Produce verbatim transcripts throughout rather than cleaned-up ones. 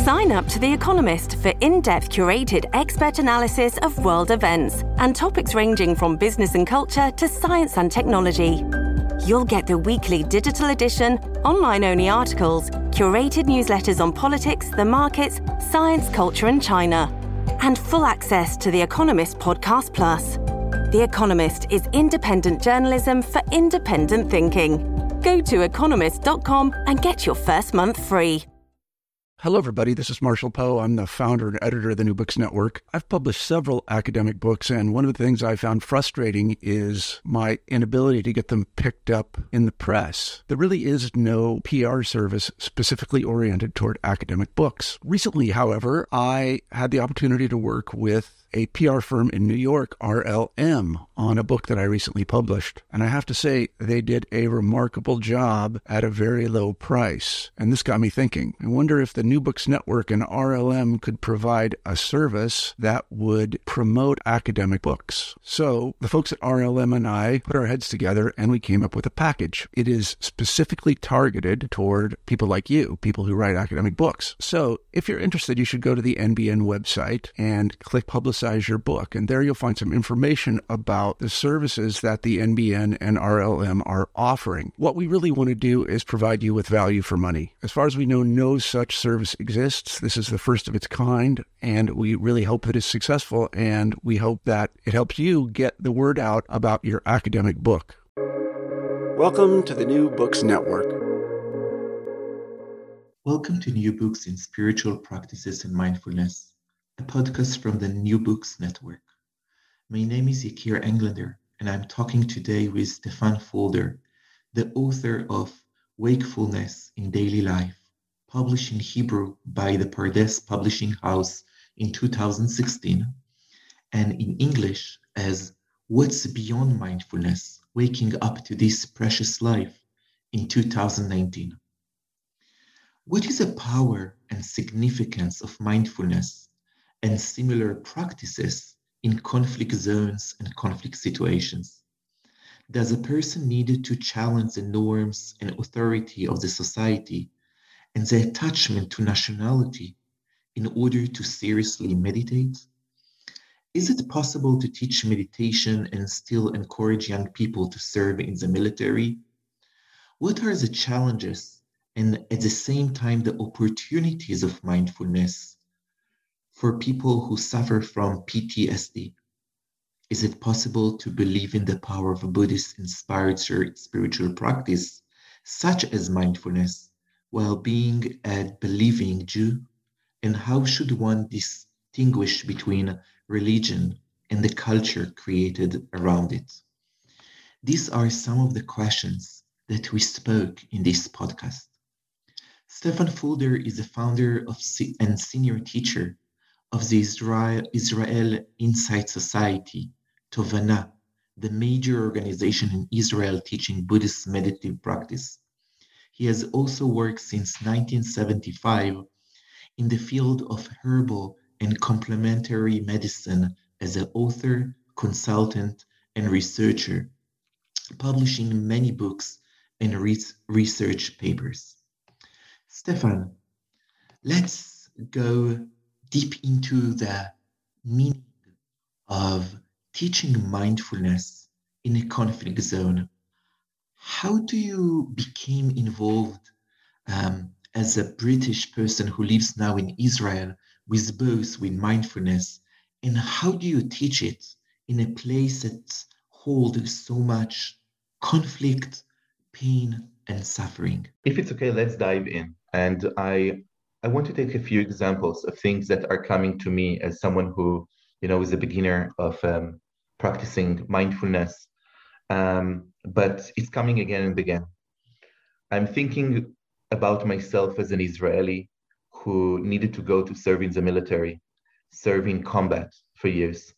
Sign up to The Economist for in-depth curated expert analysis of world events and topics ranging from business and culture to science and technology. You'll get the weekly digital edition, online-only articles, curated newsletters on politics, the markets, science, culture and China, and full access to The Economist Podcast Plus. The Economist is independent journalism for independent thinking. Go to economist dot com and get your first month free. Hello, everybody. This is Marshall Poe. I'm the founder and editor of the New Books Network. I've published several academic books, and one of the things I found frustrating is my inability to get them picked up in the press. There really is no P R service specifically oriented toward academic books. Recently, however, I had the opportunity to work with a P R firm in New York, R L M, on a book that I recently published. And I have to say, they did a remarkable job at a very low price. And this got me thinking. I wonder if the New Books Network and R L M could provide a service that would promote academic books. So the folks at R L M and I put our heads together and we came up with a package. It is specifically targeted toward people like you, people who write academic books. So if you're interested, you should go to the N B N website and click Publicize your book. And there you'll find some information about the services that the N B N and R L M are offering. What we really want to do is provide you with value for money. As far as we know, no such service exists. This is the first of its kind, and we really hope that it's successful, and we hope that it helps you get the word out about your academic book. Welcome to the New Books Network. Welcome to New Books in Spiritual Practices and Mindfulness, a podcast from the New Books Network. My name is Yakir Englander, and I'm talking today with Stefan Fulder, the author of Wakefulness in Daily Life, published in Hebrew by the Pardes Publishing House in two thousand sixteen, and in English as What's Beyond Mindfulness, Waking Up to This Precious Life in two thousand nineteen. What is the power and significance of mindfulness and similar practices in conflict zones and conflict situations? Does a person need to challenge the norms and authority of the society and the attachment to nationality in order to seriously meditate? Is it possible to teach meditation and still encourage young people to serve in the military? What are the challenges and at the same time the opportunities of mindfulness for people who suffer from P T S D? Is it possible to believe in the power of a Buddhist-inspired spiritual practice, such as mindfulness, while being a believing Jew? And how should one distinguish between religion and the culture created around it? These are some of the questions that we spoke in this podcast. Stefan Fulder is the founder of and senior teacher of the Israel, Israel Insight Society, Tovana, the major organization in Israel teaching Buddhist meditative practice. He has also worked since nineteen seventy-five in the field of herbal and complementary medicine as an author, consultant, and researcher, publishing many books and re- research papers. Stefan, let's go deep into the meaning of teaching mindfulness in a conflict zone. How do you become involved um, as a British person who lives now in Israel with both with mindfulness, and how do you teach it in a place that holds so much conflict, pain, and suffering? If it's okay, let's dive in. And I I want to take a few examples of things that are coming to me as someone who, you know, is a beginner of um, practicing mindfulness, um, but it's coming again and again. I'm thinking about myself as an Israeli who needed to go to serve in the military, serve in combat for years.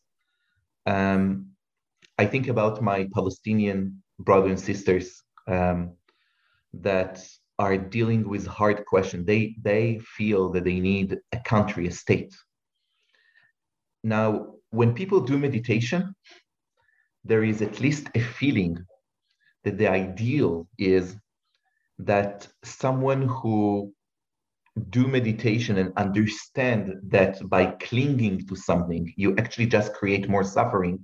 Um, I think about my Palestinian brothers and sisters um, that are dealing with hard questions. They, they feel that they need a country, a state. Now, when people do meditation, there is at least a feeling that the ideal is that someone who do meditation and understand that by clinging to something, you actually just create more suffering,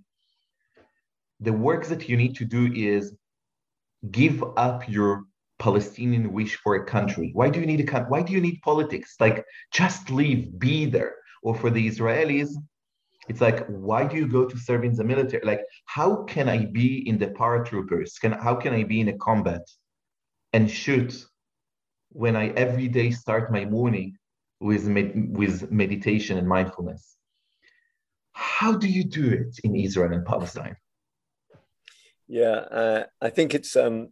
the work that you need to do is give up your Palestinian wish for a country. Why do you need a country? Why do you need politics? Like, just leave, be there. Or for the Israelis, it's like, why do you go to serve in the military? Like, how can I be in the paratroopers? Can how can I be in a combat and shoot when I every day start my morning with med- with meditation and mindfulness? How do you do it in Israel and Palestine? Yeah, uh, I think it's um,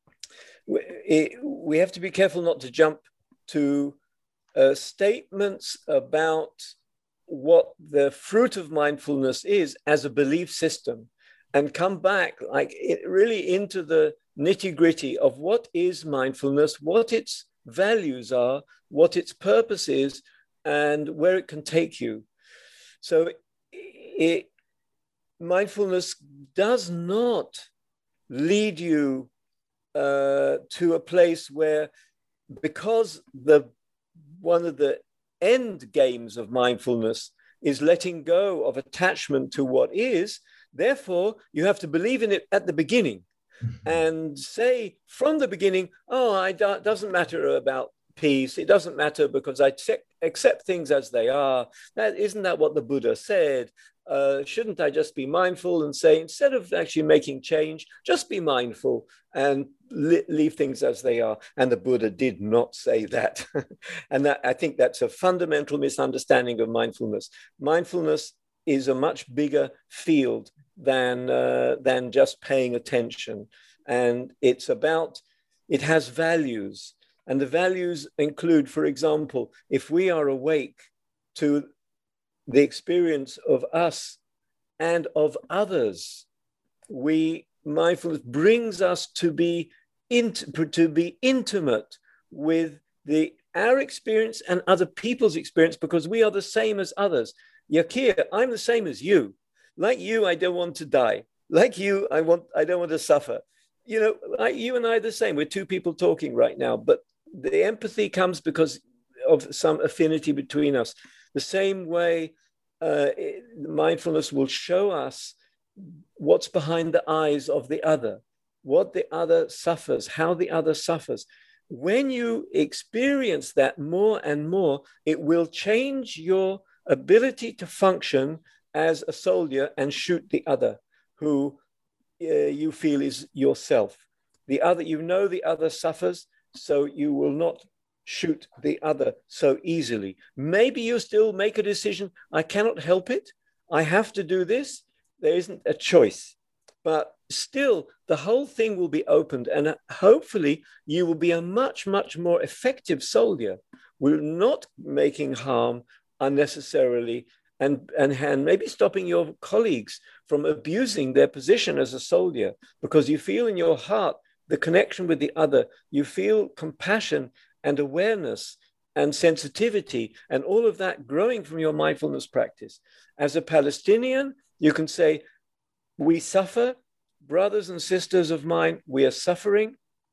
we, it, we have to be careful not to jump to uh, statements about what the fruit of mindfulness is as a belief system, and come back like it really into the nitty gritty of what is mindfulness, what its values are, what its purpose is, and where it can take you. So it, mindfulness does not lead you uh, to a place where, because the one of the end games of mindfulness is letting go of attachment to what is, therefore you have to believe in it at the beginning and say from the beginning, oh, I do- doesn't matter about peace. It doesn't matter because I te- accept things as they are. That isn't that what the Buddha said? Uh, shouldn't I just be mindful and say, instead of actually making change, just be mindful and li- leave things as they are? And the Buddha did not say that. And that, I think that's a fundamental misunderstanding of mindfulness. Mindfulness is a much bigger field than, uh, than just paying attention. And it's about, it has values. And the values include, for example, if we are awake to the experience of us and of others, we mindfulness brings us to be int- to be intimate with the our experience and other people's experience, because we are the same as others. Yakir, I'm the same as you. Like you, I don't want to die. Like you, I want I don't want to suffer. You know, like you and I are the same. We're two people talking right now, but the empathy comes because of some affinity between us. The same way, uh, mindfulness will show us what's behind the eyes of the other, what the other suffers, how the other suffers. When you experience that more and more, it will change your ability to function as a soldier and shoot the other who uh, you feel is yourself. The other, you know, the other suffers, so you will not shoot the other so easily. Maybe you still make a decision, I cannot help it, I have to do this. There isn't a choice. But still, the whole thing will be opened, and hopefully you will be a much, much more effective soldier, will not making harm unnecessarily, and, and, and maybe stopping your colleagues from abusing their position as a soldier, because you feel in your heart the connection with the other. You feel compassion and awareness and sensitivity and all of that growing from your mindfulness practice. As a Palestinian, you can say, we suffer, brothers and sisters of mine, we are suffering.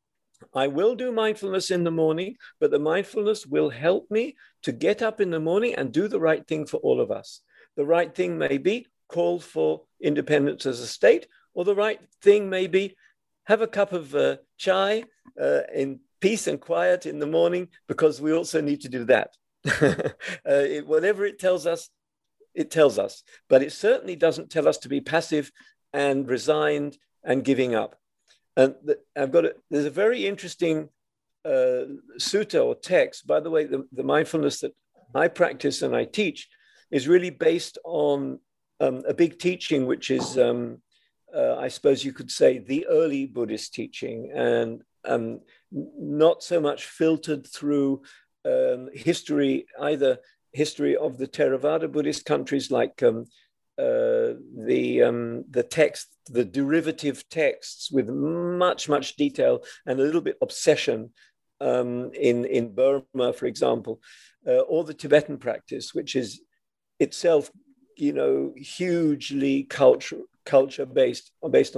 I will do mindfulness in the morning, but the mindfulness will help me to get up in the morning and do the right thing for all of us. The right thing may be call for independence as a state, or the right thing may be have a cup of uh, chai uh, in peace and quiet in the morning, because we also need to do that. uh, it, whatever it tells us, it tells us. But it certainly doesn't tell us to be passive and resigned and giving up. And the, I've got a, there's a very interesting uh, sutta or text. By the way, the, the mindfulness that I practice and I teach is really based on um, a big teaching, which is, um, uh, I suppose you could say, the early Buddhist teaching, and um, not so much filtered through um, history, either history of the Theravada Buddhist countries, like um, uh, the um, the text, the derivative texts with much, much detail and a little bit obsession um, in, in Burma, for example, uh, or the Tibetan practice, which is itself, you know, hugely culture, culture based, based on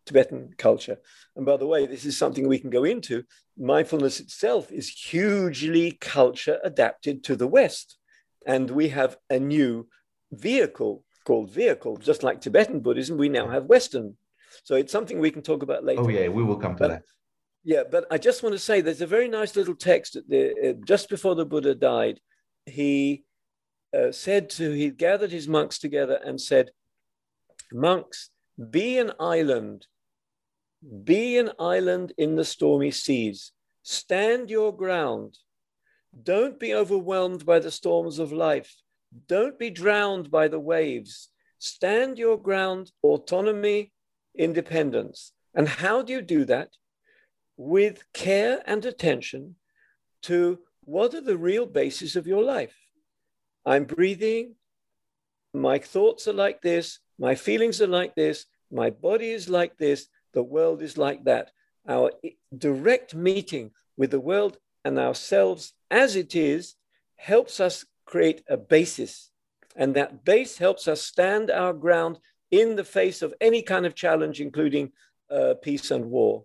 Tibetan culture. And by the way, this is something we can go into. Mindfulness itself is hugely culture adapted to the West. And we have a new vehicle called vehicle, just like Tibetan Buddhism, we now have Western. So it's something we can talk about later. Oh yeah, we will come to but, that. Yeah, but I just want to say there's a very nice little text at the, uh, just before the Buddha died. He uh, said to, he gathered his monks together and said, monks, be an island, be an island in the stormy seas, stand your ground. Don't be overwhelmed by the storms of life. Don't be drowned by the waves. Stand your ground, autonomy, independence. And how do you do that? With care and attention to what are the real bases of your life. I'm breathing, my thoughts are like this, my feelings are like this, my body is like this, the world is like that. Our direct meeting with the world and ourselves as it is helps us create a basis. And that base helps us stand our ground in the face of any kind of challenge, including uh, peace and war.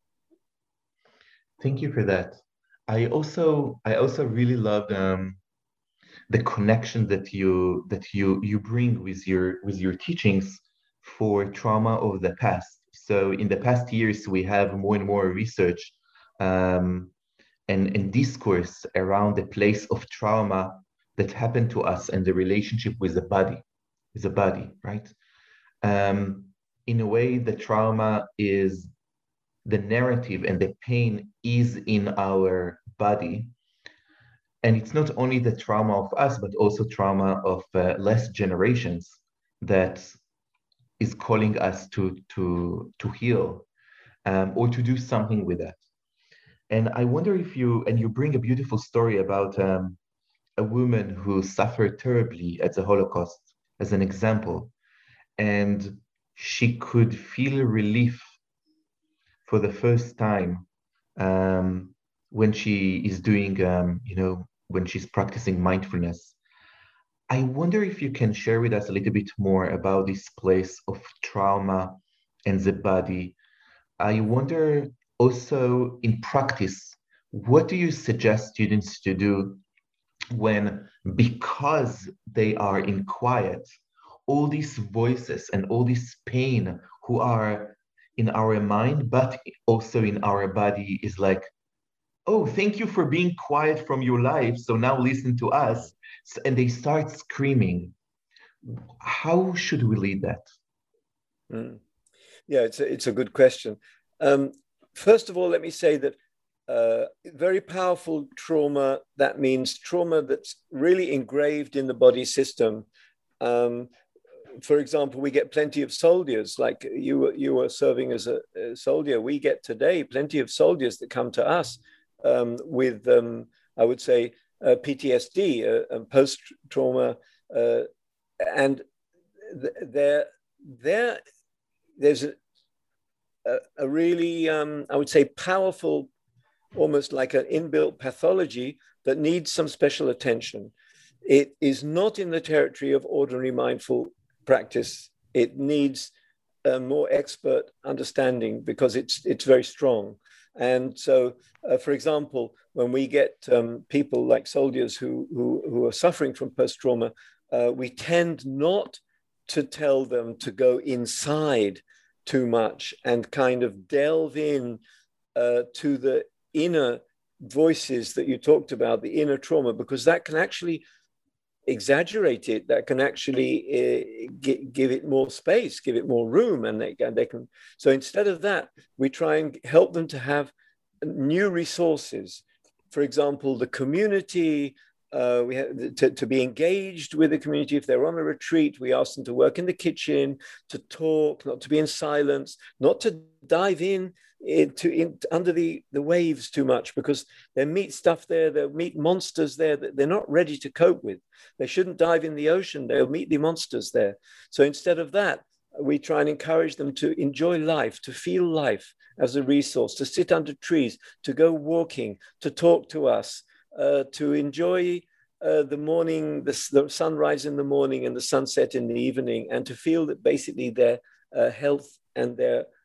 Thank you for that. I also I also really loved um, the connection that you that you you bring with your with your teachings for trauma of the past. So in the past years, we have more and more research um, and, and discourse around the place of trauma that happened to us and the relationship with the body, with the body, right? Um, in a way, the trauma is the narrative and the pain is in our body. And it's not only the trauma of us, but also trauma of uh, less generations that is calling us to, to, to heal um, or to do something with that. And I wonder if you, and you bring a beautiful story about um, a woman who suffered terribly at the Holocaust as an example, and she could feel relief for the first time um, when she is doing, um, you know, when she's practicing mindfulness. I wonder if you can share with us a little bit more about this place of trauma and the body. I wonder also in practice, what do you suggest students to do when, because they are in quiet, all these voices and all this pain who are in our mind, but also in our body is like, oh, thank you for being quiet from your life, so now listen to us. And they start screaming. How should we lead that? Mm. Yeah, it's a, it's a good question. Um, first of all, let me say that uh, very powerful trauma, that means trauma that's really engraved in the body system. Um, for example, we get plenty of soldiers, like you were, you were serving as a, a soldier. We get today plenty of soldiers that come to us um, with, um, I would say, uh, P T S D, uh, and post-trauma, uh, and th- there, there, there's a, a, a really, um, I would say, powerful, almost like an inbuilt pathology that needs some special attention. It is not in the territory of ordinary mindful practice. It needs a more expert understanding because it's it's very strong. And so, uh, for example, when we get um, people like soldiers who, who, who are suffering from post-trauma, uh, we tend not to tell them to go inside too much and kind of delve in uh, to the inner voices that you talked about, the inner trauma, because that can actually exaggerate it, that can actually uh, g- give it more space, give it more room, and they, and they can. So instead of that, we try and help them to have new resources. For example, the community, uh, we have to, to be engaged with the community. If they're on a retreat, we ask them to work in the kitchen, to talk, not to be in silence, not to dive in into in, under the, the waves too much, because they meet stuff there, they'll meet monsters there that they're not ready to cope with. They shouldn't dive in the ocean, they'll meet the monsters there. So instead of that, we try and encourage them to enjoy life, to feel life as a resource, to sit under trees, to go walking, to talk to us, uh, to enjoy uh, the morning, the, the sunrise in the morning and the sunset in the evening, and to feel that basically their uh, health and their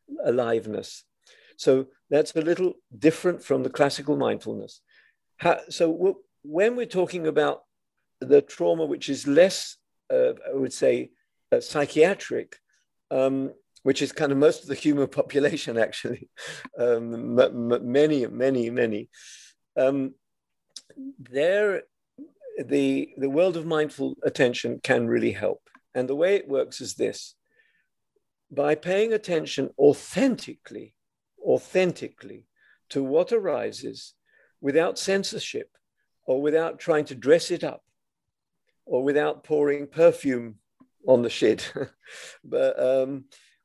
aliveness. So that's a little different from the classical mindfulness. How, so w- when we're talking about the trauma, which is less, uh, I would say, uh, psychiatric, um, which is kind of most of the human population, actually, um, m- m- many, many, many, um, there, the, the world of mindful attention can really help. And the way it works is this: by paying attention authentically, authentically to what arises without censorship or without trying to dress it up or without pouring perfume on the shit, but um,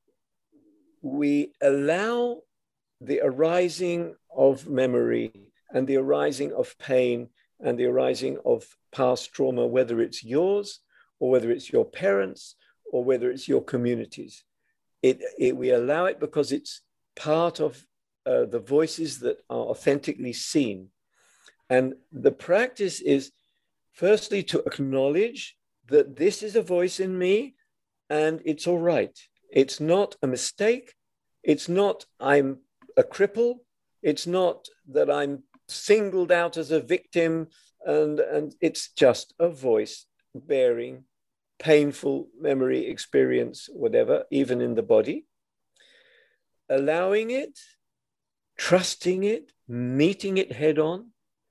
we allow the arising of memory and the arising of pain and the arising of past trauma, whether it's yours or whether it's your parents or whether it's your communities. It, it, we allow it because it's part of uh, the voices that are authentically seen. And the practice is firstly to acknowledge that this is a voice in me and it's all right. It's not a mistake. It's not I'm a cripple. It's not that I'm singled out as a victim, and, and it's just a voice bearing painful memory experience, whatever, even in the body. Allowing it, trusting it, meeting it head on.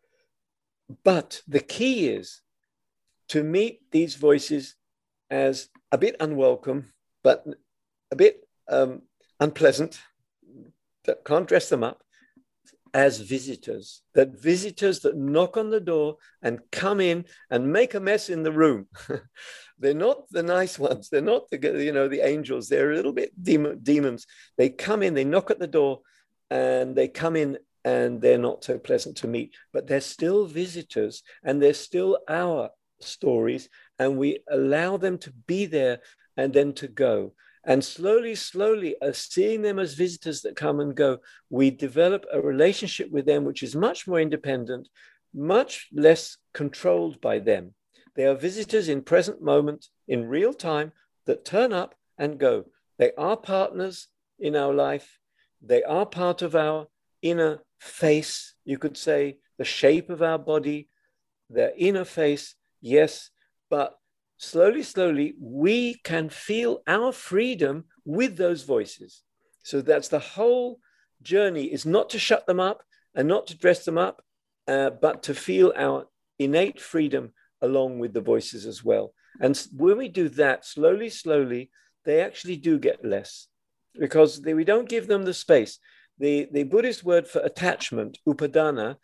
But the key is to meet these voices as a bit unwelcome, but a bit um, unpleasant, that can't dress them up, as visitors, that visitors that knock on the door and come in and make a mess in the room. They're not the nice ones. They're not the, you know, the angels. They're a little bit demon, demons. They come in, they knock at the door, and they come in and they're not so pleasant to meet, but they're still visitors and they're still our stories, and we allow them to be there and then to go. And slowly, slowly, as seeing them as visitors that come and go, we develop a relationship with them which is much more independent, much less controlled by them. They are visitors in present moment, in real time, that turn up and go. They are partners in our life. They are part of our inner face, you could say, the shape of our body, their inner face, yes, but slowly, slowly, we can feel our freedom with those voices. So that's the whole journey, is not to shut them up and not to dress them up, uh, but to feel our innate freedom along with the voices as well. And when we do that, slowly, slowly, they actually do get less because they, we don't give them the space. The, the Buddhist word for attachment, upadana,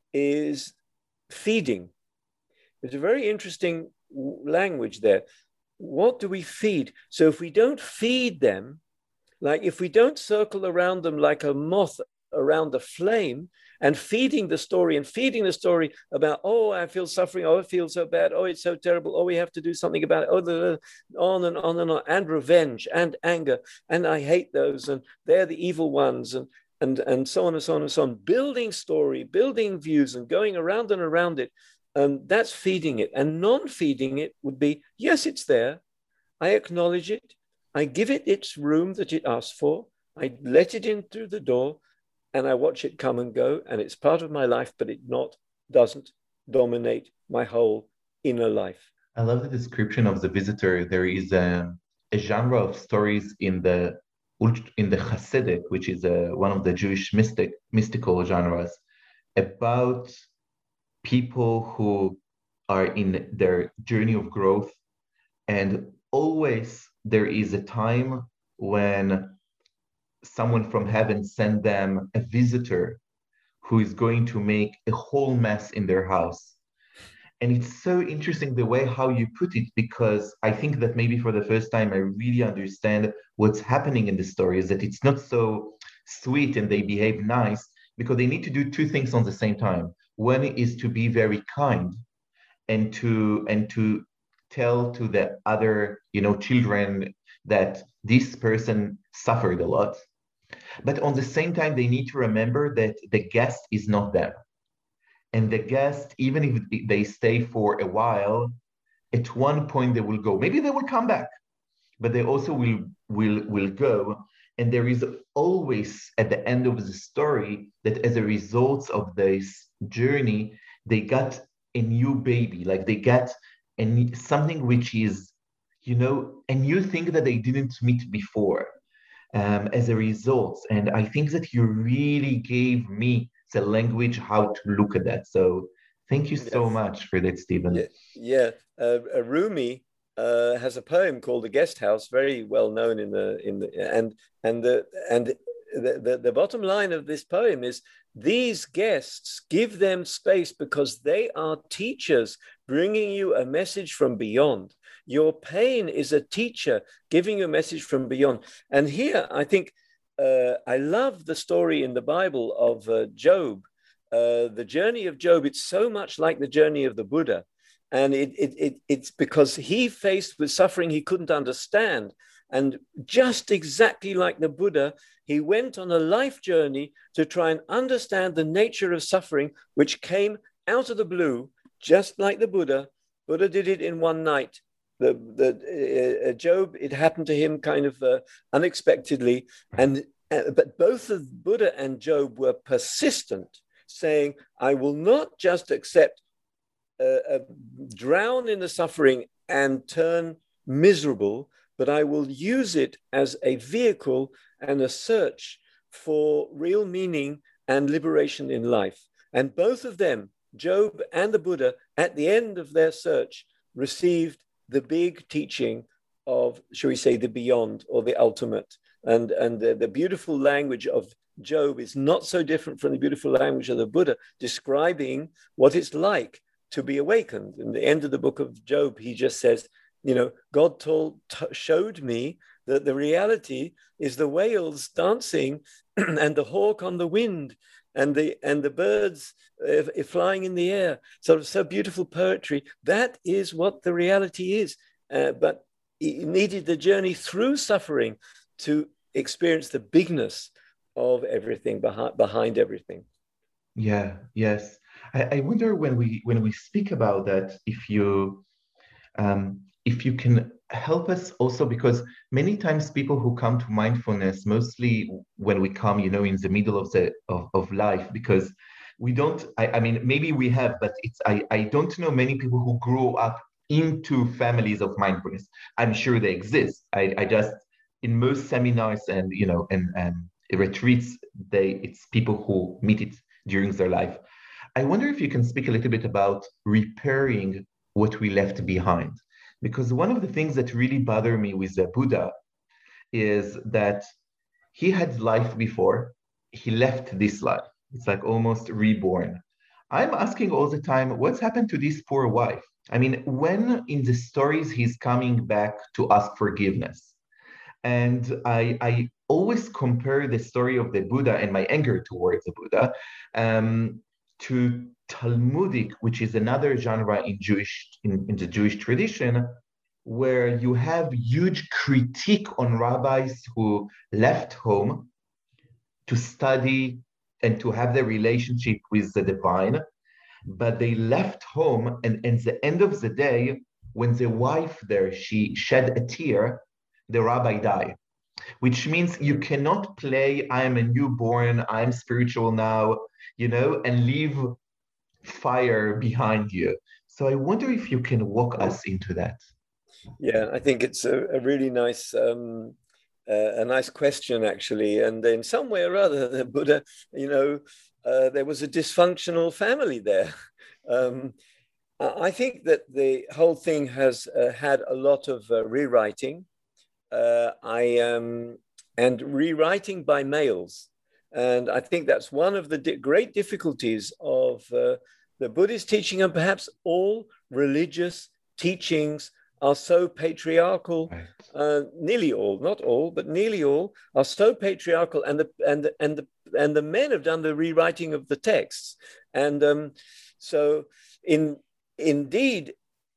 is feeding. It's a very interesting language there. What do we feed? So if we don't feed them, like if we don't circle around them like a moth around the flame and feeding the story and feeding the story about, oh, I feel suffering, oh, I feel so bad, oh, it's so terrible, oh, we have to do something about it, oh, the, on and on and on, and revenge and anger, and I hate those, and they're the evil ones, and and and so on and so on and so on, building story, building views and going around and around it. Um, that's feeding it. And non-feeding it would be, yes, it's there. I acknowledge it. I give it its room that it asks for. I let it in through the door and I watch it come and go. And it's part of my life, but it not doesn't dominate my whole inner life. I love the description of the visitor. There is a, a genre of stories in the in the Hasidic, which is a, one of the Jewish mystic mystical genres, about people who are in their journey of growth, and always there is a time when someone from heaven sent them a visitor who is going to make a whole mess in their house. And it's so interesting the way how you put it, because I think that maybe for the first time I really understand what's happening in the story is that it's not so sweet and they behave nice, because they need to do two things on the same time. One is to be very kind and to and to tell to the other, you know, children that this person suffered a lot. But on the same time, they need to remember that the guest is not them. And the guest, even if they stay for a while, at one point they will go. Maybe they will come back, but they also will will will go. And there is always at the end of the story that as a result of this journey, they got a new baby, like they got a, something which is, you know, a new thing that they didn't meet before um, as a result. And I think that you really gave me the language how to look at that. So thank you so Yes. much for that, Stephen. Yeah, yeah. Uh, uh, Rumi uh, has a poem called "The Guest House," very well known in the in the and and the and the, the the bottom line of this poem is: these guests, give them space because they are teachers bringing you a message from beyond. Your pain is a teacher giving you a message from beyond. And here, I think uh, I love the story in the Bible of uh, Job. Uh, the journey of Job, it's so much like the journey of the Buddha. And it, it, it, it's because he faced with suffering he couldn't understand. And just exactly like the Buddha, he went on a life journey to try and understand the nature of suffering, which came out of the blue, just like the Buddha. Buddha did it in one night. The, the uh, Job, it happened to him kind of uh, unexpectedly. And uh, but both of Buddha and Job were persistent, saying, I will not just accept, uh, uh, drown in the suffering and turn miserable, but I will use it as a vehicle and a search for real meaning and liberation in life. And both of them, Job and the Buddha, at the end of their search, received the big teaching of, shall we say, the beyond or the ultimate. And, and the, the beautiful language of Job is not so different from the beautiful language of the Buddha, describing what it's like to be awakened. In the end of the book of Job, he just says, you know, God told, t- showed me that the reality is the whales dancing and the hawk on the wind and the and the birds uh, flying in the air. Sort of so beautiful poetry. That is what the reality is. Uh, but he needed the journey through suffering to experience the bigness of everything behind behind everything. Yeah. Yes. I, I wonder when we when we speak about that, if you um, if you can help us also, because many times people who come to mindfulness, mostly when we come, you know, in the middle of the of, of life, because we don't, I, I mean, maybe we have, but it's I, I don't know many people who grow up into families of mindfulness. I'm sure they exist. I, I just, in most seminars and, you know, and, and retreats, they it's people who meet it during their life. I wonder if you can speak a little bit about repairing what we left behind. Because one of the things that really bother me with the Buddha is that he had life before, he left this life. It's like almost reborn. I'm asking all the time, what's happened to this poor wife? I mean, when in the stories he's coming back to ask forgiveness. And I, I always compare the story of the Buddha and my anger towards the Buddha um, to Talmudic, which is another genre in Jewish in, in the Jewish tradition, where you have huge critique on rabbis who left home to study and to have their relationship with the divine, but they left home, and at the end of the day, when the wife there, she shed a tear, the rabbi died. Which means you cannot play, I am a newborn, I'm spiritual now, you know, and leave fire behind you. So I wonder if you can walk us into that. Yeah, I think it's a, a really nice, um, uh, a nice question actually. And in some way or other, the Buddha, you know, uh, there was a dysfunctional family there. Um, I think that the whole thing has uh, had a lot of uh, rewriting. Uh, I um, and rewriting by males. And I think that's one of the di- great difficulties of uh, the Buddhist teaching, and perhaps all religious teachings are so patriarchal. Right. Uh, nearly all, not all, but nearly all are so patriarchal, and the and the, and the and the men have done the rewriting of the texts. And um, so, in indeed,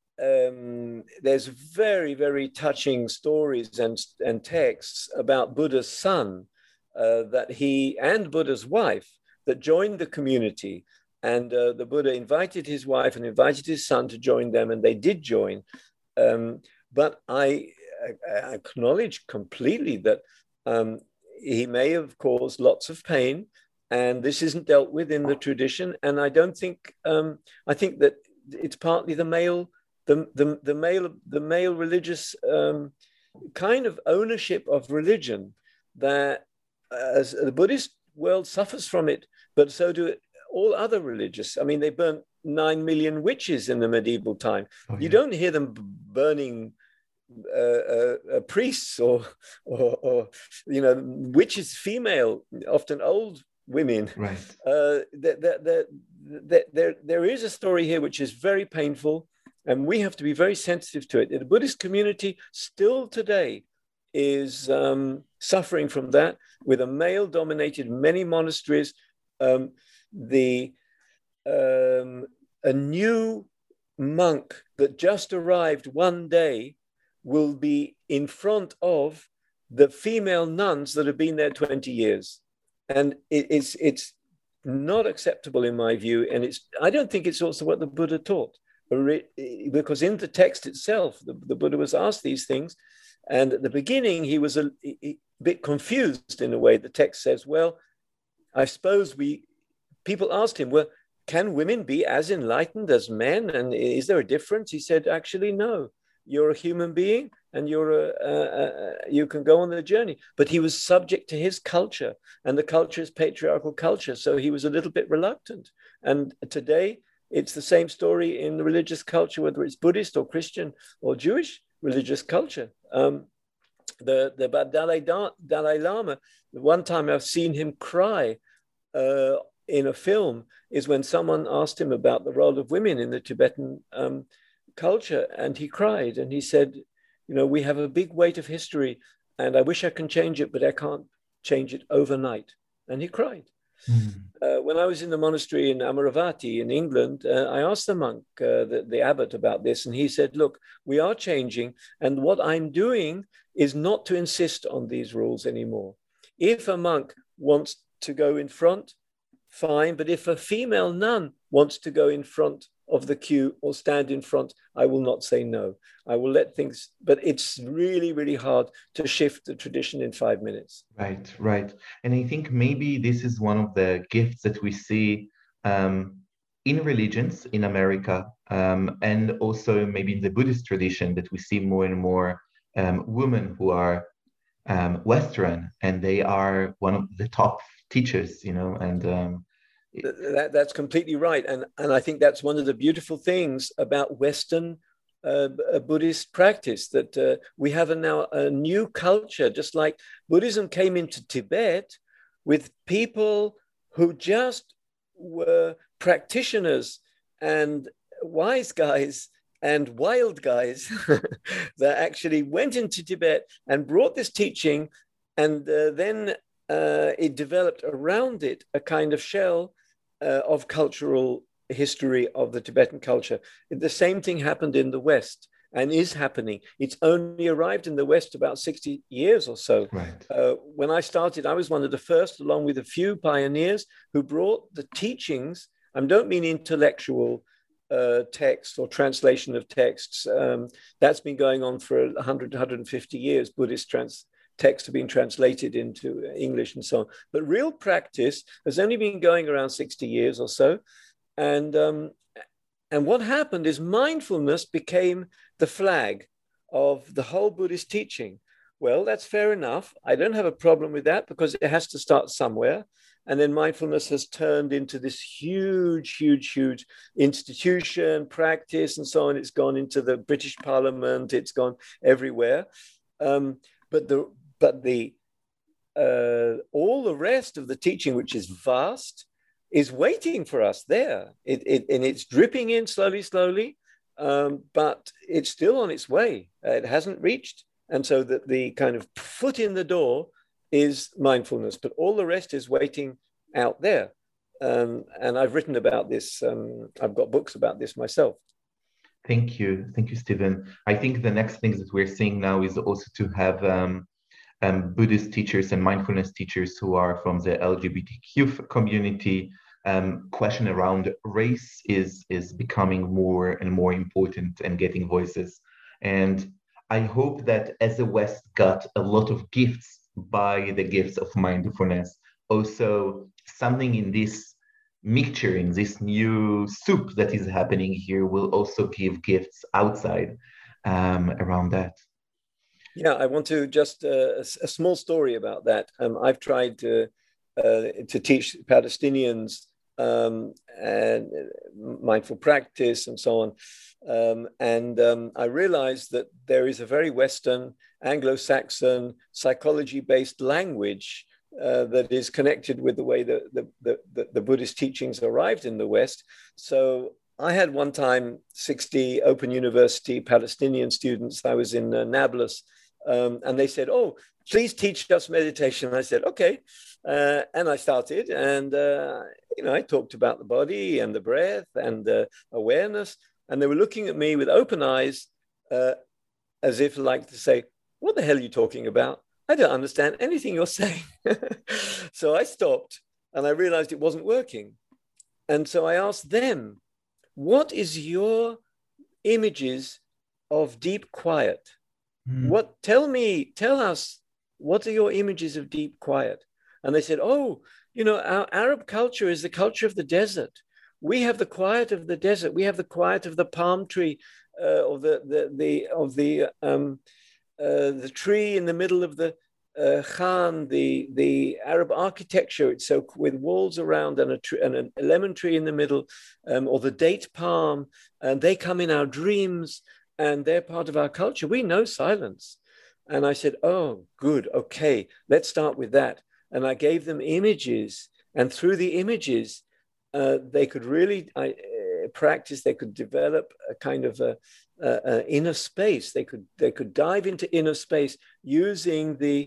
um, there's very very touching stories and and texts about Buddha's son. Uh, that he and Buddha's wife that joined the community, and uh, the Buddha invited his wife and invited his son to join them, and they did join. Um, but I, I acknowledge completely that um, he may have caused lots of pain, and this isn't dealt with in the tradition. And I don't think, um, I think that it's partly the male, the, the, the male, the male religious um, kind of ownership of religion that as the Buddhist world suffers from it, but so do all other religious. I mean, they burnt nine million witches in the medieval time. Oh, yeah. You don't hear them burning uh, uh, uh, priests or, or, or, you know, witches, female, often old women. Right. Uh, there, there, there, there, there is a story here which is very painful, and we have to be very sensitive to it. The Buddhist community still today is um, suffering from that, with a male-dominated many monasteries. Um, the um, a new monk that just arrived one day will be in front of the female nuns that have been there twenty years, and it, it's it's not acceptable in my view. And it's I don't think it's also what the Buddha taught, because in the text itself, the, the Buddha was asked these things. And at the beginning, he was a, a bit confused in a way. The text says, well, I suppose we, people asked him, well, can women be as enlightened as men? And is there a difference? He said, actually, no. You're a human being and you're a, a, a, you can go on the journey. But he was subject to his culture, and the culture is patriarchal culture. So he was a little bit reluctant. And today, it's the same story in the religious culture, whether it's Buddhist or Christian or Jewish religious culture. Um, the the Dalai, Dalai Lama, the one time I've seen him cry uh, in a film is when someone asked him about the role of women in the Tibetan um, culture, and he cried and he said, you know, we have a big weight of history and I wish I can change it, but I can't change it overnight. And he cried. Mm. Uh, when I was in the monastery in Amaravati in England, uh, I asked the monk, uh, the, the abbot, about this, and he said, look, we are changing, and what I'm doing is not to insist on these rules anymore. If a monk wants to go in front, fine, but if a female nun wants to go in front of the queue or stand in front, I will not say no. I will let things, but it's really, really hard to shift the tradition in five minutes. Right, right. And I think maybe this is one of the gifts that we see um, in religions in America, um, and also maybe in the Buddhist tradition, that we see more and more um, women who are um, Western, and they are one of the top teachers, you know, and um, That, that's completely right. And, and I think that's one of the beautiful things about Western uh, Buddhist practice, that uh, we have a now a new culture, just like Buddhism came into Tibet with people who just were practitioners and wise guys and wild guys that actually went into Tibet and brought this teaching, and uh, then uh, it developed around it a kind of shell Uh, of cultural history of the Tibetan culture. The same thing happened in the West and is happening. It's only arrived in the West about sixty years or so. Right. Uh, when I started, I was one of the first, along with a few pioneers, who brought the teachings. I don't mean intellectual uh, text or translation of texts. Um, that's been going on for one hundred, one hundred fifty years. Buddhist trans texts have been translated into English and so on. But real practice has only been going around sixty years or so. And, um, and what happened is mindfulness became the flag of the whole Buddhist teaching. Well, that's fair enough. I don't have a problem with that, because it has to start somewhere. And then mindfulness has turned into this huge, huge, huge institution, practice, and so on. It's gone into the British Parliament. It's gone everywhere. Um, but the But the uh, all the rest of the teaching, which is vast, is waiting for us there. It, it, and it's dripping in slowly, slowly, um, but it's still on its way. Uh, it hasn't reached. And so that the kind of foot in the door is mindfulness, but all the rest is waiting out there. Um, and I've written about this. Um, I've got books about this myself. Thank you. Thank you, Stephen. I think the next thing that we're seeing now is also to have um, um, Buddhist teachers and mindfulness teachers who are from the L G B T Q community. Um, question around race is, is becoming more and more important and getting voices. And I hope that as the West got a lot of gifts by the gifts of mindfulness. Also, something in this mixture, in this new soup that is happening here, will also give gifts outside um, around that. Yeah, I want to just uh, a, a small story about that. Um, I've tried to uh, to teach Palestinians um, and mindful practice and so on, um, and um, I realized that there is a very Western Anglo-Saxon psychology-based language uh, that is connected with the way that the, the, the, the Buddhist teachings arrived in the West. So I had one time sixty Open University Palestinian students. I was in uh, Nablus, um, and they said, "Oh, please teach us meditation." I said, "Okay," uh, and I started, and uh, you know, I talked about the body and the breath and uh, awareness, and they were looking at me with open eyes, uh, as if like to say, "What the hell are you talking about? I don't understand anything you're saying." So I stopped, and I realized it wasn't working, and so I asked them, what is your images of deep quiet? Mm. What, tell me, tell us, what are your images of deep quiet? And they said, oh, you know, our Arab culture is the culture of the desert. We have the quiet of the desert. We have the quiet of the palm tree, uh, of the, the, the, of the, um, uh, the tree in the middle of the uh, Khan, the, the Arab architecture. It's so with walls around and a, tree, and a lemon tree in the middle, um, or the date palm, and they come in our dreams and they're part of our culture. We know silence. And I said, oh, good. Okay, let's start with that. And I gave them images, and through the images, uh, they could really I, uh, practice. They could develop a kind of a, a, a inner space. They could they could dive into inner space using the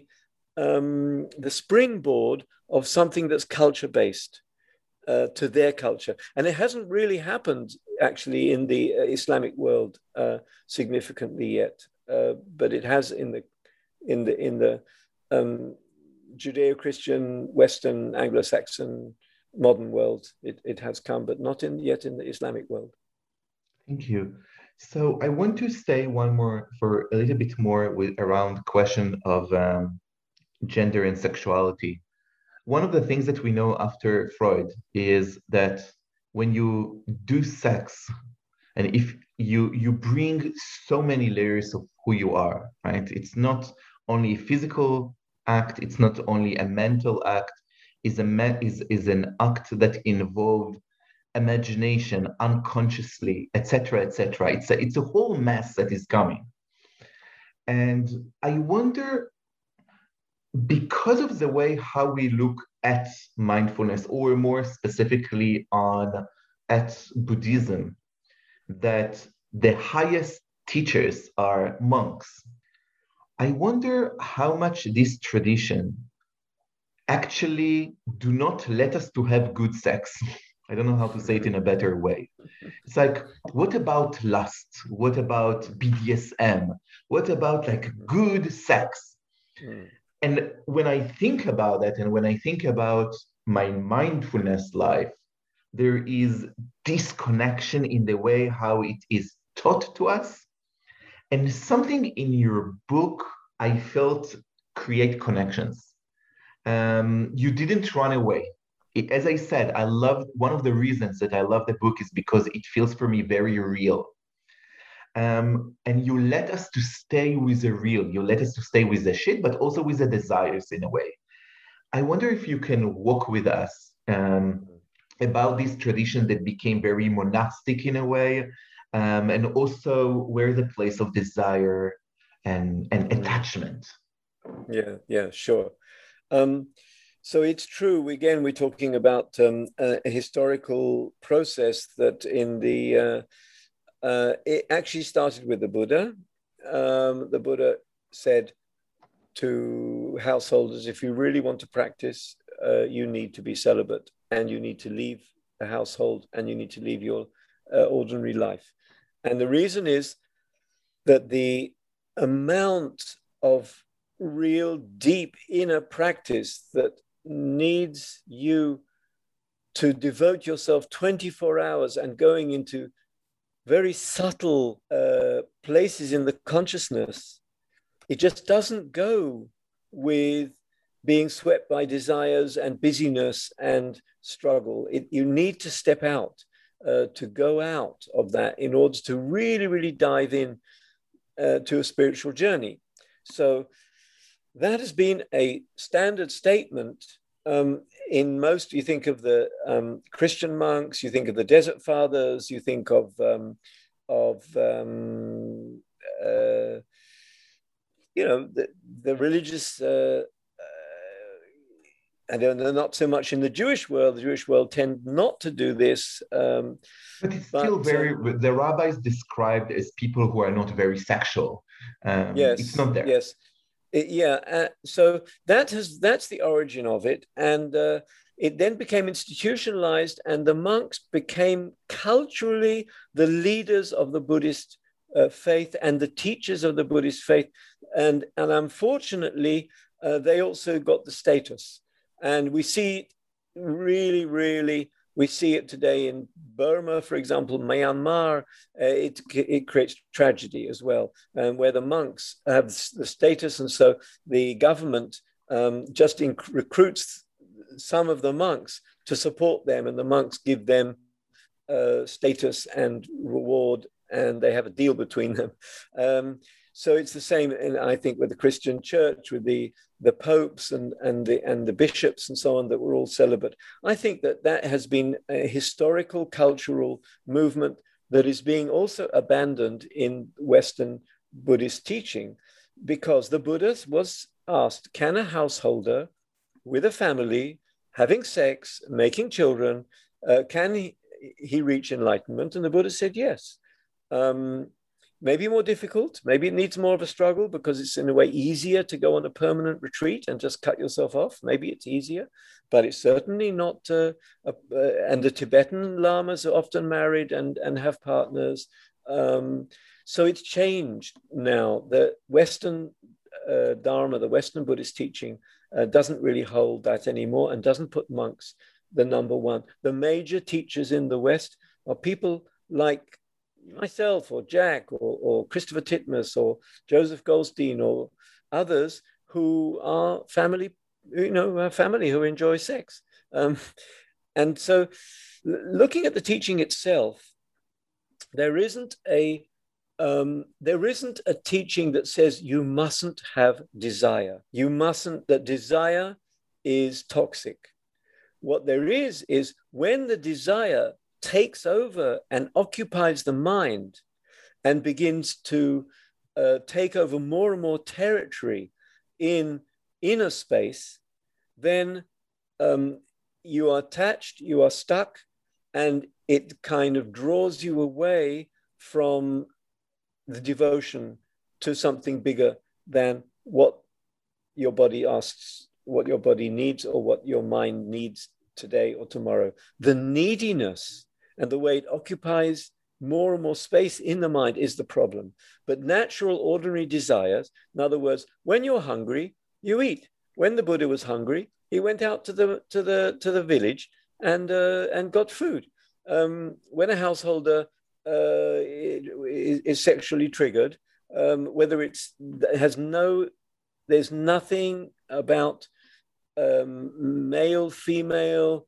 um, the springboard of something that's culture based uh, to their culture. And it hasn't really happened actually in the uh, Islamic world uh, significantly yet, uh, but it has in the in the in the um, Judeo-Christian, Western, Anglo-Saxon, modern world. It, it has come, but not in yet in the Islamic world. Thank you. So I want to stay one more for a little bit more with around the question of um, gender and sexuality. One of the things that we know after Freud is that when you do sex, and if you you bring so many layers of who you are, right? It's not only a physical act, it's not only a mental act, is a me- is is an act that involved imagination, unconsciously, et cetera, et cetera. It's a it's a whole mess that is coming, and I wonder, because of the way how we look at mindfulness, or more specifically on at Buddhism, that the highest teachers are monks. I wonder how much this tradition actually do not let us to have good sex. I don't know how to say it in a better way. It's like, what about lust? What about B D S M? What about like good sex? Mm. And when I think about that, and when I think about my mindfulness life, there is disconnection in the way how it is taught to us. And something in your book, I felt create connections. Um, you didn't run away. It, as I said, I love, one of the reasons that I love the book is because it feels for me very real. Um, and you let us to stay with the real, you let us to stay with the shit, but also with the desires in a way. I wonder if you can walk with us um, about this tradition that became very monastic in a way, um, and also where the place of desire and, and attachment. Yeah, yeah, sure. Um, so it's true, again, we're talking about um, a, a historical process that in the, uh, uh, it actually started with the Buddha. Um, the Buddha said to householders, if you really want to practice, uh, you need to be celibate, and you need to leave the household, and you need to leave your uh, ordinary life. And the reason is that the amount of real deep inner practice that needs you to devote yourself twenty-four hours and going into very subtle uh, places in the consciousness, it just doesn't go with being swept by desires and busyness and struggle. It, you need to step out, uh, to go out of that in order to really, really dive in uh, to a spiritual journey. So that has been a standard statement um, in most. You think of the um, Christian monks, you think of the Desert Fathers, you think of um, of um, uh, you know the, the religious. Uh, uh, and they're not so much in the Jewish world. The Jewish world tend not to do this. Um, but it's but, still very. Uh, the rabbis described as people who are not very sexual. Um, yes, it's not there. Yes. It, yeah, uh, so that has that's the origin of it, and uh, it then became institutionalized, and the monks became culturally the leaders of the Buddhist uh, faith and the teachers of the Buddhist faith, and and unfortunately, uh, they also got the status, and we see it really, really. We see it today in Burma, for example, Myanmar. Uh, it, it creates tragedy as well, um, where the monks have the status, and so the government um, just inc- recruits some of the monks to support them, and the monks give them uh, status and reward, and they have a deal between them. Um, so it's the same, and I think with the Christian church, with the the popes and and the and the bishops and so on, that were all celibate. I think that that has been a historical, cultural movement that is being also abandoned in Western Buddhist teaching, because the Buddha was asked, can a householder with a family, having sex, making children, uh, can he, he reach enlightenment? And the Buddha said yes. Um, Maybe more difficult, maybe it needs more of a struggle because it's in a way easier to go on a permanent retreat and just cut yourself off. Maybe it's easier, but it's certainly not, uh, uh, and the Tibetan lamas are often married and, and have partners. Um, so it's changed now. The Western uh, Dharma, the Western Buddhist teaching uh, doesn't really hold that anymore and doesn't put monks the number one. The major teachers in the West are people like myself or Jack or, or Christopher Titmuss or Joseph Goldstein or others who are family, you know, a family who enjoy sex. Um, and so looking at the teaching itself, there isn't a um, there isn't a teaching that says you mustn't have desire. You mustn't, that desire is toxic. What there is, is when the desire takes over and occupies the mind and begins to uh, take over more and more territory in inner space, then um, you are attached, you are stuck, and it kind of draws you away from the devotion to something bigger than what your body asks, what your body needs, or what your mind needs today or tomorrow. The neediness and the way it occupies more and more space in the mind is the problem. But natural, ordinary desires, in other words, when you're hungry, you eat. When the Buddha was hungry, he went out to the to the to the village and uh, and got food. Um, when a householder uh, is, is sexually triggered, um, whether it's it has no, there's nothing about um, male, female.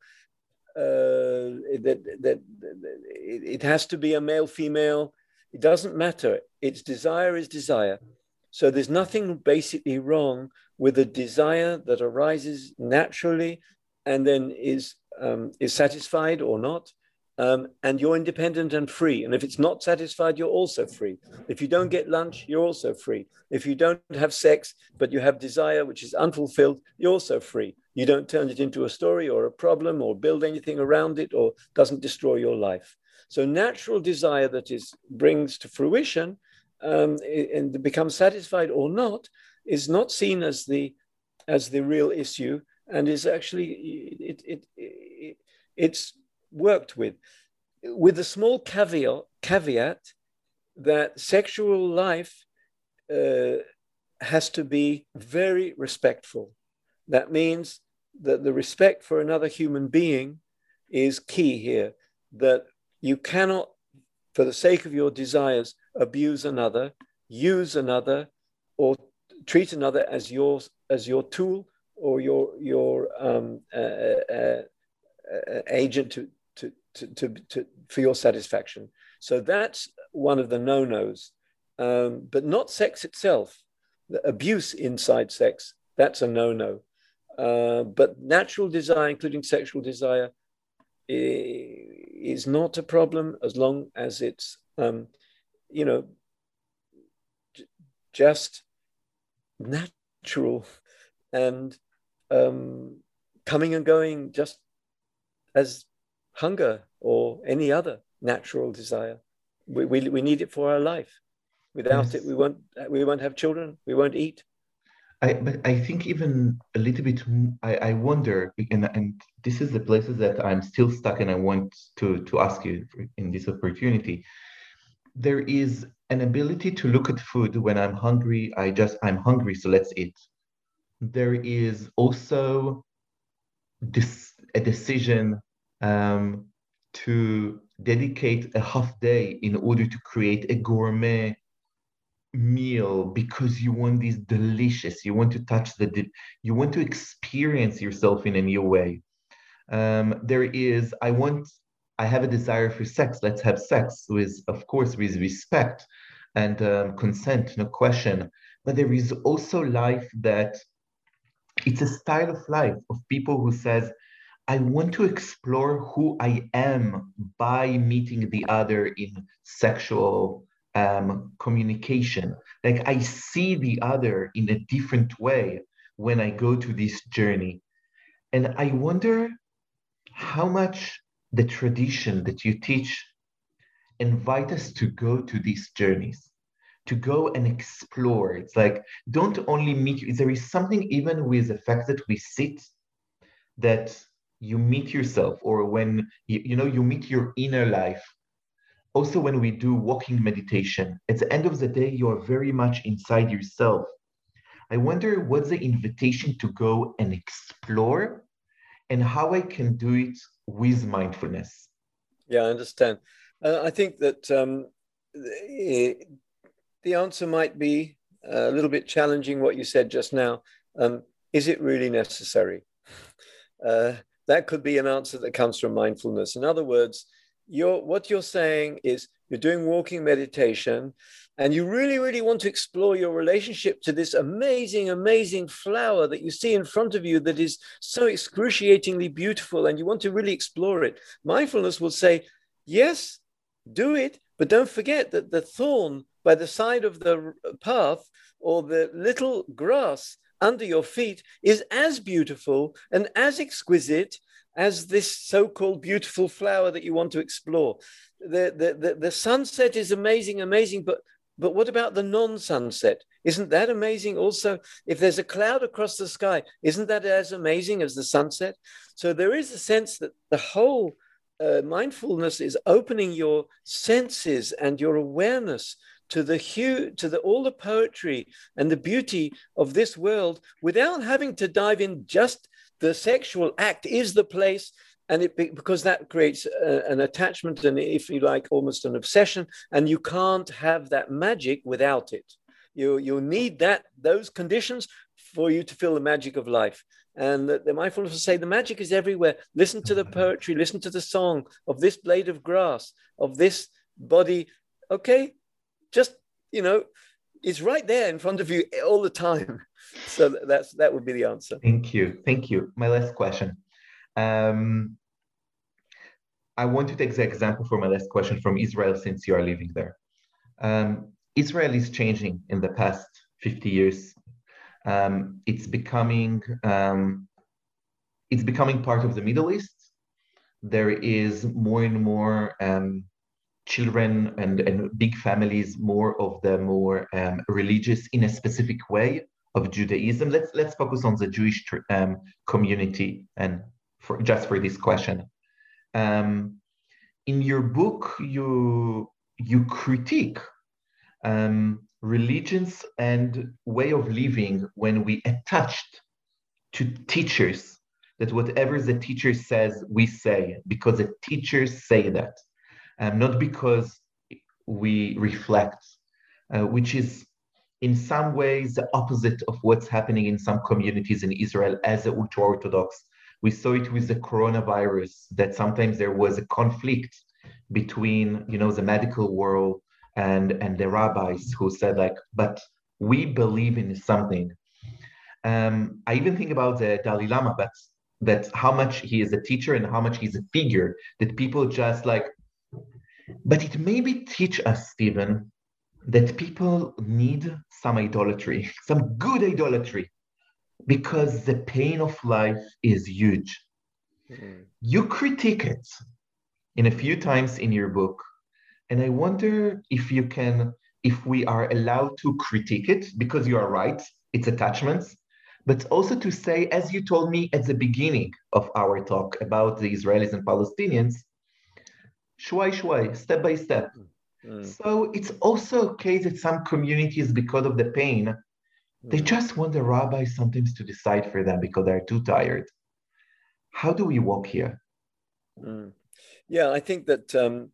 Uh, that, that, that it has to be a male, female. It doesn't matter. Its desire is desire. So there's nothing basically wrong with a desire that arises naturally and then is um, is satisfied or not. Um, and you're independent and free. And if it's not satisfied, you're also free. If you don't get lunch, you're also free. If you don't have sex, but you have desire which is unfulfilled, you're also free. You don't turn it into a story or a problem or build anything around it or doesn't destroy your life. So natural desire that is brings to fruition um, and becomes satisfied or not is not seen as the as the real issue, and is actually it, it, it it's worked with with a small caveat caveat that sexual life uh, has to be very respectful. That means that the respect for another human being is key here, that you cannot, for the sake of your desires, abuse another, use another, or treat another as your, as your tool or your your um, uh, uh, uh, agent to, to, to, to, to, for your satisfaction. So that's one of the no-nos, um, but not sex itself. The abuse inside sex, that's a no-no. Uh, but natural desire, including sexual desire, is not a problem as long as it's, um, you know, j- just natural and um, coming and going just as hunger or any other natural desire. We, we, we need it for our life. Without yes. it, we won't, we won't have children, we won't eat. I, but I think even a little bit, I, I wonder, and, and this is the places that I'm still stuck and I want to, to ask you in this opportunity. There is an ability to look at food when I'm hungry, I just, I'm hungry, so let's eat. There is also this, a decision um, to dedicate a half day in order to create a gourmet meal because you want this delicious, you want to touch the, you want to experience yourself in a new way. Um, there is, I want, I have a desire for sex, let's have sex with, of course, with respect and um, consent, no question. But there is also life that, it's a style of life of people who says, I want to explore who I am by meeting the other in sexual um, communication. Like I see the other in a different way when I go to this journey. And I wonder how much the tradition that you teach invite us to go to these journeys, to go and explore. It's like, don't only meet, there is something even with the fact that we sit, that you meet yourself, or when, you, you know, you meet your inner life. Also, when we do walking meditation, at the end of the day, you are very much inside yourself. I wonder what's the invitation to go and explore and how I can do it with mindfulness. Yeah, I understand. Uh, I think that um, the, the answer might be a little bit challenging what you said just now. Um, is it really necessary? Uh, that could be an answer that comes from mindfulness. In other words, you're, what you're saying is you're doing walking meditation and you really, really want to explore your relationship to this amazing, amazing flower that you see in front of you that is so excruciatingly beautiful, and you want to really explore it. Mindfulness will say, yes, do it, but don't forget that the thorn by the side of the path or the little grass under your feet is as beautiful and as exquisite as this so-called beautiful flower that you want to explore. The, the, the, the sunset is amazing, amazing, but, but what about the non-sunset? Isn't that amazing also? If there's a cloud across the sky, isn't that as amazing as the sunset? So there is a sense that the whole uh, mindfulness is opening your senses and your awareness to the hue, to the, all the poetry and the beauty of this world without having to dive in. Just the sexual act is the place, and it because that creates a, an attachment and, if you like, almost an obsession, and you can't have that magic without it. You, you need that, those conditions for you to feel the magic of life. And the, the mindfulness will say the magic is everywhere. Listen to the poetry, listen to the song of this blade of grass, of this body. Okay, just, you know, it's right there in front of you all the time. So that's that would be the answer. Thank you. Thank you. My last question. Um, I want to take the example for my last question from Israel, since you are living there. Um, Israel is changing in the past fifty years. Um, it's becoming um, it's becoming part of the Middle East. There is more and more um, children and, and big families, more of the more um, religious in a specific way of Judaism. Let's let's focus on the Jewish um, community, and for just for this question. Um, in your book, you you critique um, religions and way of living when we attached to teachers, that whatever the teacher says, we say, because the teachers say that, um, not because we reflect, uh, which is in some ways the opposite of what's happening in some communities in Israel as an ultra-Orthodox. We saw it with the coronavirus, that sometimes there was a conflict between, you know, the medical world and, and the rabbis who said like, but we believe in something. Um, I even think about the Dalai Lama, but that how much he is a teacher and how much he's a figure that people just like, but it maybe teach us, Stephen, that people need some idolatry, some good idolatry, because the pain of life is huge. Mm-hmm. You critique it in a few times in your book, and I wonder if you can, if we are allowed to critique it, because you are right, it's attachments, but also to say, as you told me at the beginning of our talk about the Israelis and Palestinians, shwai shwai, step by step. Mm. So it's also okay that some communities, because of the pain, mm. they just want the rabbi sometimes to decide for them because they're too tired. How do we walk here? Mm. Yeah, I think that um,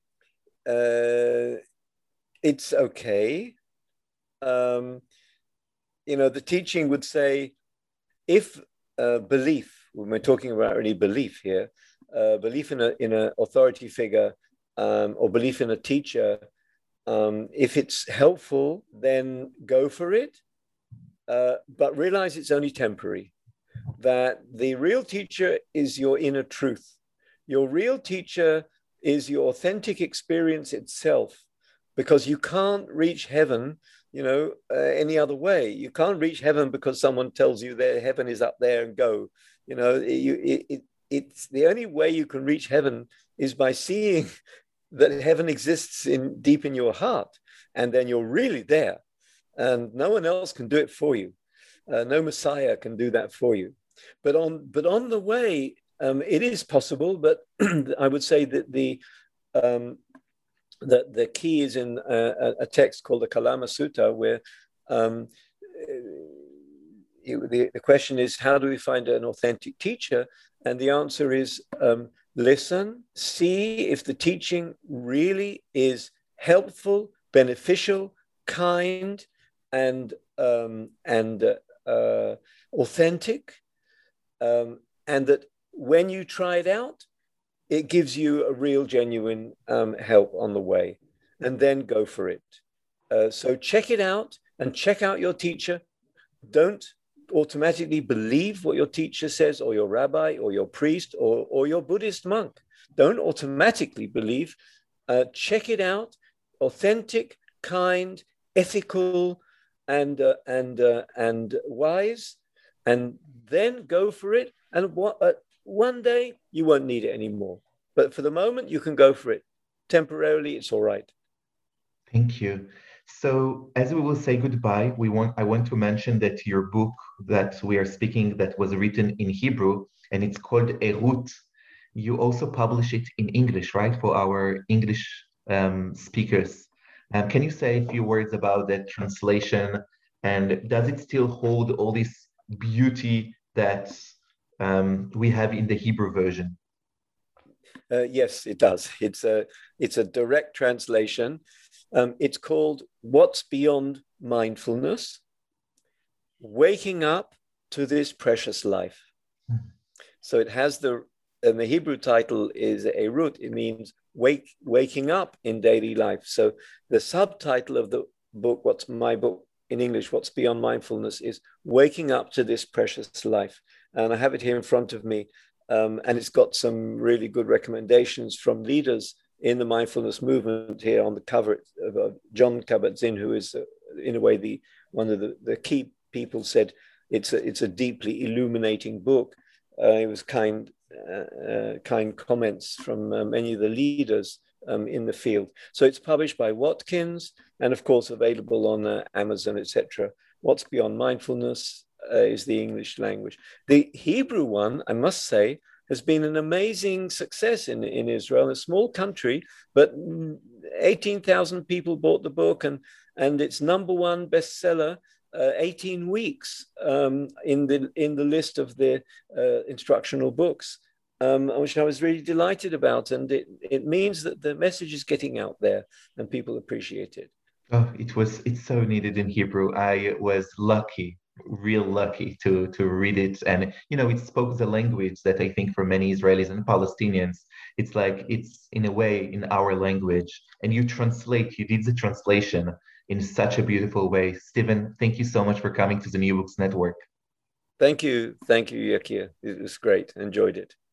uh, it's okay. Um, you know, the teaching would say, if uh, belief, when we're talking about really belief here, uh, belief in a in an authority figure um, or belief in a teacher, um, if it's helpful, then go for it. Uh, but realize it's only temporary. That the real teacher is your inner truth. Your real teacher is your authentic experience itself, because you can't reach heaven, you know, uh, any other way. You can't reach heaven because someone tells you that heaven is up there and go. You know, you, it, it, it's the only way you can reach heaven is by seeing that heaven exists in deep in your heart, and then you're really there, and no one else can do it for you. Uh, no Messiah can do that for you. But on but on the way, um, it is possible. But I would say that the um, that the key is in a, a text called the Kalama Sutta, where um, it, the, the question is, how do we find an authentic teacher? And the answer is, um, listen, see if the teaching really is helpful, beneficial, kind, and um, and uh, uh, authentic, um, and that when you try it out, it gives you a real, genuine um, help on the way, and then go for it. Uh, so check it out and check out your teacher. Don't automatically believe what your teacher says, or your rabbi, or your priest, or, or your Buddhist monk. Don't automatically believe. Uh, check it out. Authentic, kind, ethical, and uh, and uh, and wise, and then go for it. And what? Uh, One day you won't need it anymore, but for the moment you can go for it. Temporarily, it's all right. Thank you. So, as we will say goodbye, we want I want to mention that your book that we are speaking, that was written in Hebrew, and it's called Erut. You also publish it in English, right, for our English um, speakers. Um, can you say a few words about that translation, and does it still hold all this beauty that Um, we have in the Hebrew version? Uh, yes, it does. It's a it's a direct translation. Um, it's called "What's Beyond Mindfulness: Waking Up to This Precious Life." Mm-hmm. So it has the and the Hebrew title is Erut. It means wake waking up in daily life. So the subtitle of the book, what's my book in English, What's Beyond Mindfulness, is waking up to this precious life. And I have it here in front of me. Um, and it's got some really good recommendations from leaders in the mindfulness movement here on the cover. Uh, John Kabat-Zinn, who is, uh, in a way, the one of the, the key people, said it's a, it's a deeply illuminating book. Uh, it was kind, uh, uh, kind comments from uh, many of the leaders um, in the field. So it's published by Watkins, and of course available on uh, Amazon, et cetera. What's Beyond Mindfulness uh, is the English language. The Hebrew one, I must say, has been an amazing success in, in Israel, a small country, but eighteen thousand people bought the book, and, and it's number one bestseller, uh, eighteen weeks um, in the in the list of the uh, instructional books, um, which I was really delighted about. And it, it means that the message is getting out there and people appreciate it. Oh, it was it's so needed in Hebrew. I was lucky, real lucky to to read it. And you know, it spoke the language that I think for many Israelis and Palestinians, it's like it's in a way in our language. And you translate, you did the translation in such a beautiful way. Stephen, thank you so much for coming to the New Books Network. Thank you. Thank you, Yakir. It was great. Enjoyed it.